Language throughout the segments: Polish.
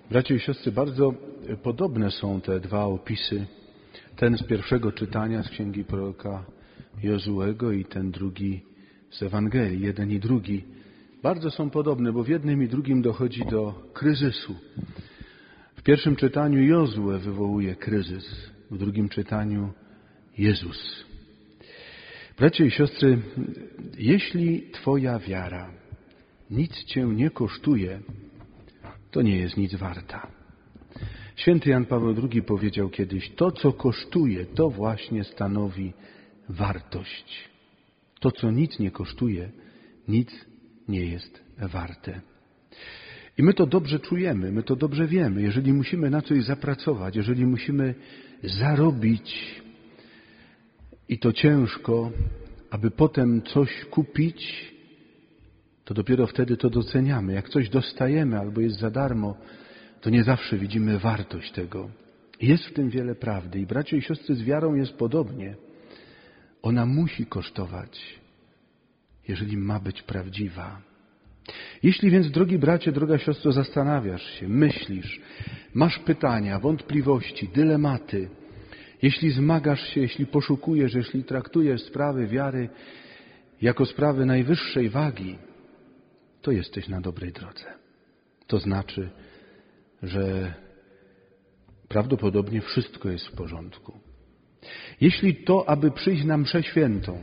Bracia i siostry, bardzo podobne są te dwa opisy. Ten z pierwszego czytania z księgi proroka Jozuego i ten drugi z Ewangelii. Jeden i drugi bardzo są podobne, bo w jednym i drugim dochodzi do kryzysu. W pierwszym czytaniu Jozue wywołuje kryzys, w drugim czytaniu Jezus. Bracia i siostry, jeśli Twoja wiara nic Cię nie kosztuje, to nie jest nic warta. Święty Jan Paweł II powiedział kiedyś, to co kosztuje, to właśnie stanowi wartość. To co nic nie kosztuje, nic nie jest warte. I my to dobrze czujemy, my to dobrze wiemy. Jeżeli musimy na coś zapracować, jeżeli musimy zarobić i to ciężko, aby potem coś kupić, to dopiero wtedy to doceniamy. Jak coś dostajemy albo jest za darmo, to nie zawsze widzimy wartość tego. Jest w tym wiele prawdy. I bracia i siostry, z wiarą jest podobnie. Ona musi kosztować, jeżeli ma być prawdziwa. Jeśli więc, drogi bracie, droga siostro, zastanawiasz się, myślisz, masz pytania, wątpliwości, dylematy, jeśli zmagasz się, jeśli poszukujesz, jeśli traktujesz sprawy wiary jako sprawy najwyższej wagi, to jesteś na dobrej drodze. To znaczy, że prawdopodobnie wszystko jest w porządku. Jeśli to, aby przyjść na mszę świętą,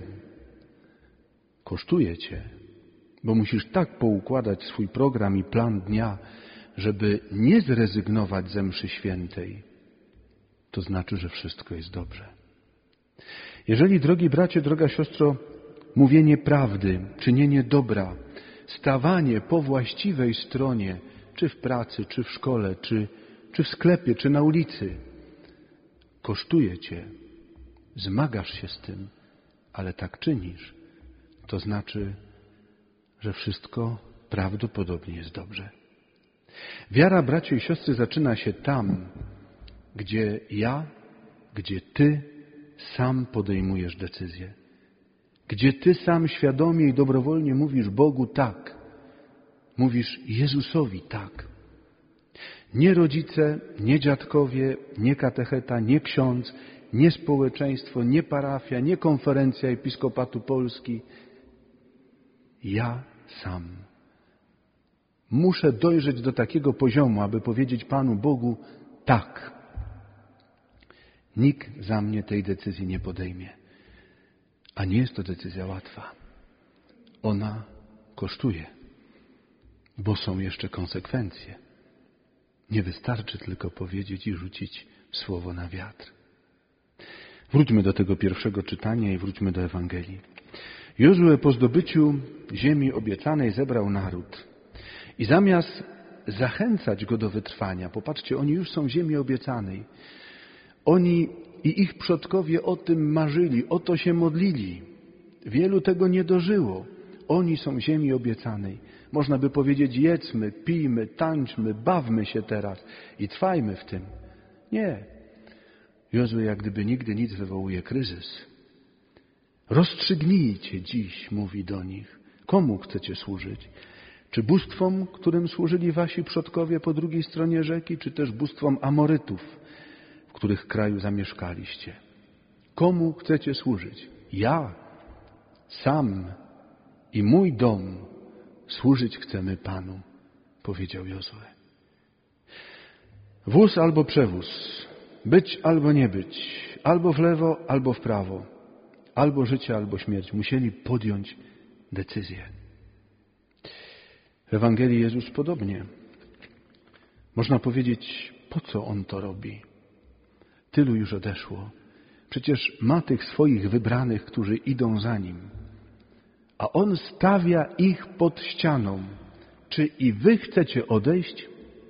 kosztuje Cię, bo musisz tak poukładać swój program i plan dnia, żeby nie zrezygnować ze mszy świętej, to znaczy, że wszystko jest dobrze. Jeżeli, drogi bracie, droga siostro, mówienie prawdy, czynienie dobra, stawanie po właściwej stronie, czy w pracy, czy w szkole, czy w sklepie, czy na ulicy, kosztuje Cię, zmagasz się z tym, ale tak czynisz, to znaczy, że wszystko prawdopodobnie jest dobrze. Wiara, bracia i siostry, zaczyna się tam, gdzie gdzie Ty sam podejmujesz decyzję. Gdzie Ty sam świadomie i dobrowolnie mówisz Bogu tak. Mówisz Jezusowi tak. Nie rodzice, nie dziadkowie, nie katecheta, nie ksiądz, nie społeczeństwo, nie parafia, nie konferencja Episkopatu Polski. Ja sam. Muszę dojrzeć do takiego poziomu, aby powiedzieć Panu Bogu tak. Nikt za mnie tej decyzji nie podejmie. A nie jest to decyzja łatwa. Ona kosztuje, bo są jeszcze konsekwencje. Nie wystarczy tylko powiedzieć i rzucić słowo na wiatr. Wróćmy do tego pierwszego czytania i wróćmy do Ewangelii. Jozue po zdobyciu ziemi obiecanej zebrał naród i zamiast zachęcać go do wytrwania, popatrzcie, oni już są w ziemi obiecanej. Oni i ich przodkowie o tym marzyli, o to się modlili. Wielu tego nie dożyło. Oni są w ziemi obiecanej. Można by powiedzieć, jedzmy, pijmy, tańczmy, bawmy się teraz i trwajmy w tym. Nie. Jozue jak gdyby nigdy nic wywołuje kryzys. Rozstrzygnijcie dziś, mówi do nich. Komu chcecie służyć? Czy bóstwom, którym służyli wasi przodkowie po drugiej stronie rzeki, czy też bóstwom Amorytów, w których kraju zamieszkaliście? Komu chcecie służyć? Ja, sam i mój dom służyć chcemy Panu, powiedział Jozue. Wóz albo przewóz, być albo nie być, albo w lewo, albo w prawo, albo życie, albo śmierć. Musieli podjąć decyzję. W Ewangelii Jezus podobnie. Można powiedzieć, po co On to robi? Tylu już odeszło. Przecież ma tych swoich wybranych, którzy idą za Nim. A On stawia ich pod ścianą. Czy i wy chcecie odejść?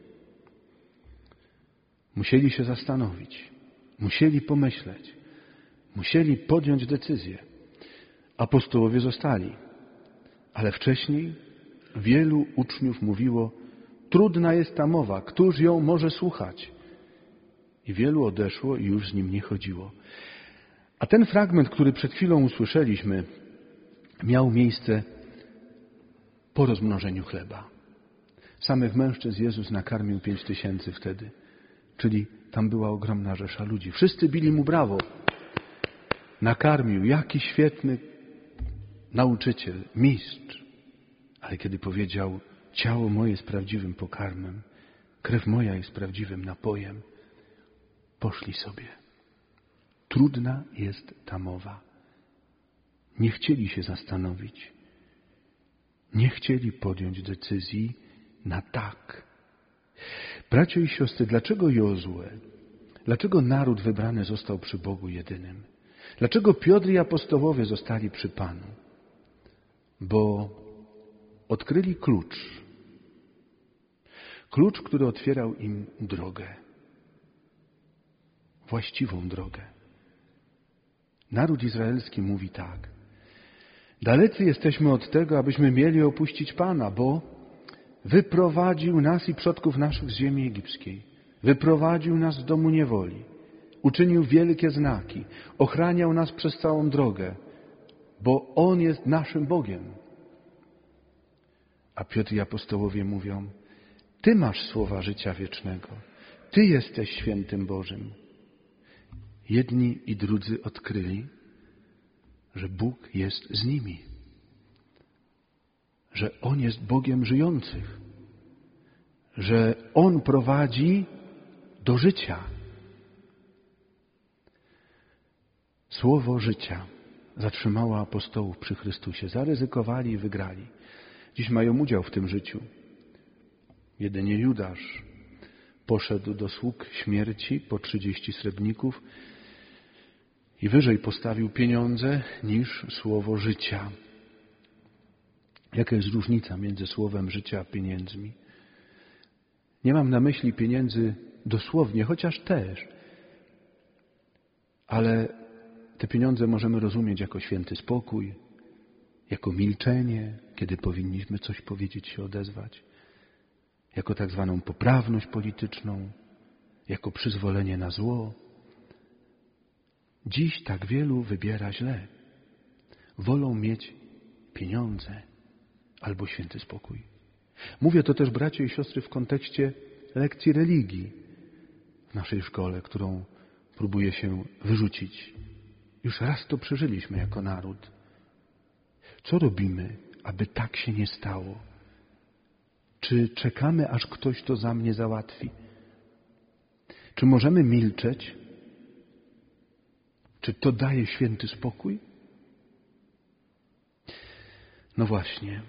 Musieli się zastanowić. Musieli pomyśleć. Musieli podjąć decyzję. Apostołowie zostali. Ale wcześniej wielu uczniów mówiło, trudna jest ta mowa, któż ją może słuchać? I wielu odeszło i już z Nim nie chodziło. A ten fragment, który przed chwilą usłyszeliśmy, miał miejsce po rozmnożeniu chleba. Samych mężczyzn Jezus nakarmił 5000 wtedy. Czyli tam była ogromna rzesza ludzi. Wszyscy bili mu brawo. Nakarmił. Jaki świetny nauczyciel, mistrz. Ale kiedy powiedział, ciało moje jest prawdziwym pokarmem, krew moja jest prawdziwym napojem, poszli sobie. Trudna jest ta mowa. Nie chcieli się zastanowić. Nie chcieli podjąć decyzji na tak. Bracia i siostry, dlaczego Jozue? Dlaczego naród wybrany został przy Bogu jedynym? Dlaczego Piotr i apostołowie zostali przy Panu? Bo odkryli klucz. Klucz, który otwierał im drogę. Właściwą drogę. Naród izraelski mówi tak. Dalecy jesteśmy od tego, abyśmy mieli opuścić Pana, bo wyprowadził nas i przodków naszych z ziemi egipskiej. Wyprowadził nas z domu niewoli. Uczynił wielkie znaki. Ochraniał nas przez całą drogę, bo On jest naszym Bogiem. A Piotr i apostołowie mówią, Ty masz słowa życia wiecznego. Ty jesteś świętym Bożym. Jedni i drudzy odkryli, że Bóg jest z nimi. Że On jest Bogiem żyjących. Że On prowadzi do życia. Słowo życia zatrzymało apostołów przy Chrystusie. Zaryzykowali i wygrali. Dziś mają udział w tym życiu. Jedynie Judasz poszedł do sług śmierci po 30 srebrników i wyżej postawił pieniądze niż słowo życia. Jaka jest różnica między słowem życia a pieniędzmi? Nie mam na myśli pieniędzy dosłownie, chociaż też. Ale te pieniądze możemy rozumieć jako święty spokój, jako milczenie, kiedy powinniśmy coś powiedzieć, się odezwać, jako tak zwaną poprawność polityczną, jako przyzwolenie na zło. Dziś tak wielu wybiera źle. Wolą mieć pieniądze albo święty spokój. Mówię to też, bracia i siostry, w kontekście lekcji religii w naszej szkole, którą próbuje się wyrzucić. Już raz to przeżyliśmy jako naród. Co robimy, aby tak się nie stało? Czy czekamy, aż ktoś to za mnie załatwi? Czy możemy milczeć? Czy to daje święty spokój? No właśnie.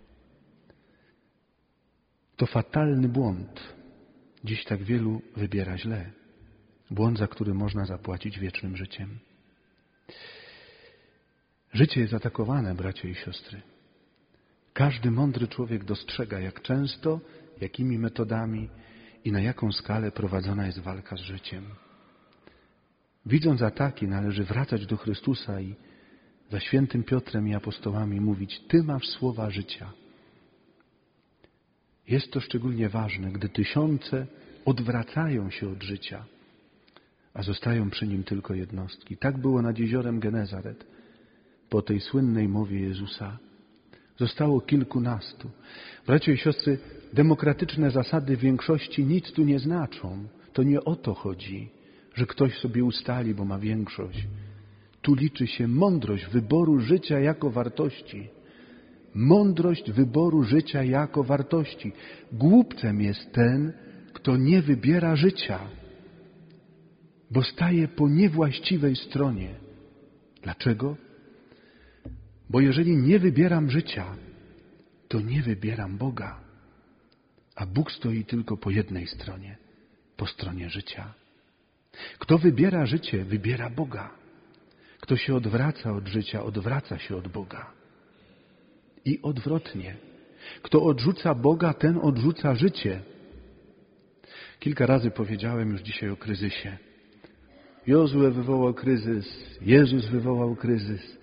To fatalny błąd. Dziś tak wielu wybiera źle. Błąd, za który można zapłacić wiecznym życiem. Życie jest atakowane, bracia i siostry. Każdy mądry człowiek dostrzega, jak często, jakimi metodami i na jaką skalę prowadzona jest walka z życiem. Widząc ataki, należy wracać do Chrystusa i za świętym Piotrem i apostołami mówić, Ty masz słowa życia. Jest to szczególnie ważne, gdy tysiące odwracają się od życia, a zostają przy nim tylko jednostki. Tak było nad jeziorem Genezaret. Po tej słynnej mowie Jezusa zostało kilkunastu. Bracia i siostry, demokratyczne zasady większości nic tu nie znaczą. To nie o to chodzi, że ktoś sobie ustali, bo ma większość. Tu liczy się mądrość wyboru życia jako wartości. Mądrość wyboru życia jako wartości. Głupcem jest ten, kto nie wybiera życia, bo staje po niewłaściwej stronie. Dlaczego? Bo jeżeli nie wybieram życia, to nie wybieram Boga. A Bóg stoi tylko po jednej stronie, po stronie życia. Kto wybiera życie, wybiera Boga. Kto się odwraca od życia, odwraca się od Boga. I odwrotnie. Kto odrzuca Boga, ten odrzuca życie. Kilka razy powiedziałem już dzisiaj o kryzysie. Jozue wywołał kryzys, Jezus wywołał kryzys.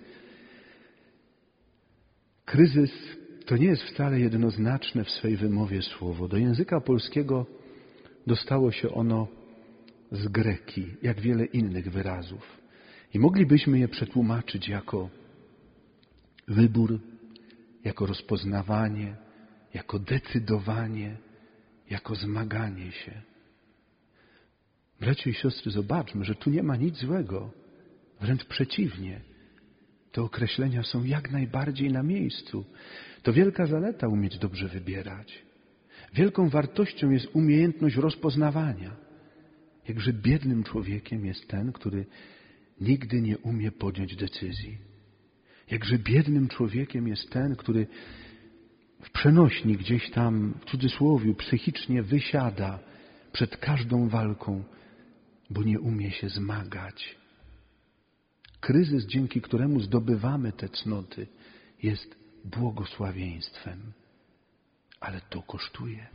Kryzys to nie jest wcale jednoznaczne w swej wymowie słowo. Do języka polskiego dostało się ono z greki, jak wiele innych wyrazów. I moglibyśmy je przetłumaczyć jako wybór, jako rozpoznawanie, jako decydowanie, jako zmaganie się. Bracia i siostry, zobaczmy, że tu nie ma nic złego. Wręcz przeciwnie. Te określenia są jak najbardziej na miejscu. To wielka zaleta umieć dobrze wybierać. Wielką wartością jest umiejętność rozpoznawania. Jakże biednym człowiekiem jest ten, który nigdy nie umie podjąć decyzji. Jakże biednym człowiekiem jest ten, który w przenośni gdzieś tam, w cudzysłowie, psychicznie wysiada przed każdą walką, bo nie umie się zmagać. Kryzys, dzięki któremu zdobywamy te cnoty, jest błogosławieństwem. Ale to kosztuje.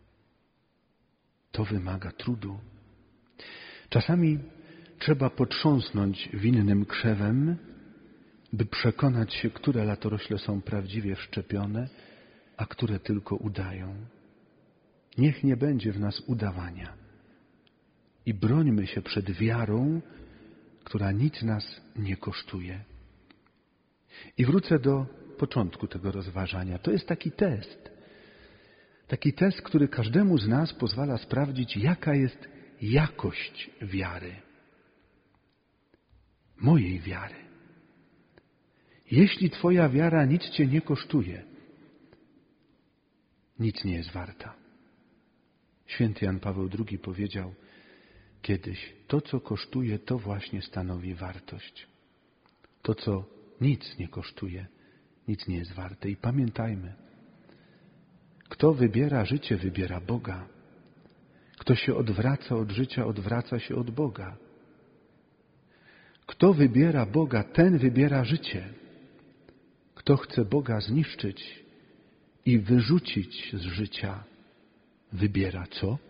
To wymaga trudu. Czasami trzeba potrząsnąć winnym krzewem, by przekonać się, które latorośle są prawdziwie wszczepione, a które tylko udają. Niech nie będzie w nas udawania. I brońmy się przed wiarą, która nic nas nie kosztuje. I wrócę do początku tego rozważania. To jest taki test. Taki test, który każdemu z nas pozwala sprawdzić, jaka jest jakość wiary. Mojej wiary. Jeśli Twoja wiara nic Cię nie kosztuje, nic nie jest warta. Święty Jan Paweł II powiedział kiedyś, to co kosztuje, to właśnie stanowi wartość. To co nic nie kosztuje, nic nie jest warte. I pamiętajmy, kto wybiera życie, wybiera Boga. Kto się odwraca od życia, odwraca się od Boga. Kto wybiera Boga, ten wybiera życie. Kto chce Boga zniszczyć i wyrzucić z życia, wybiera co?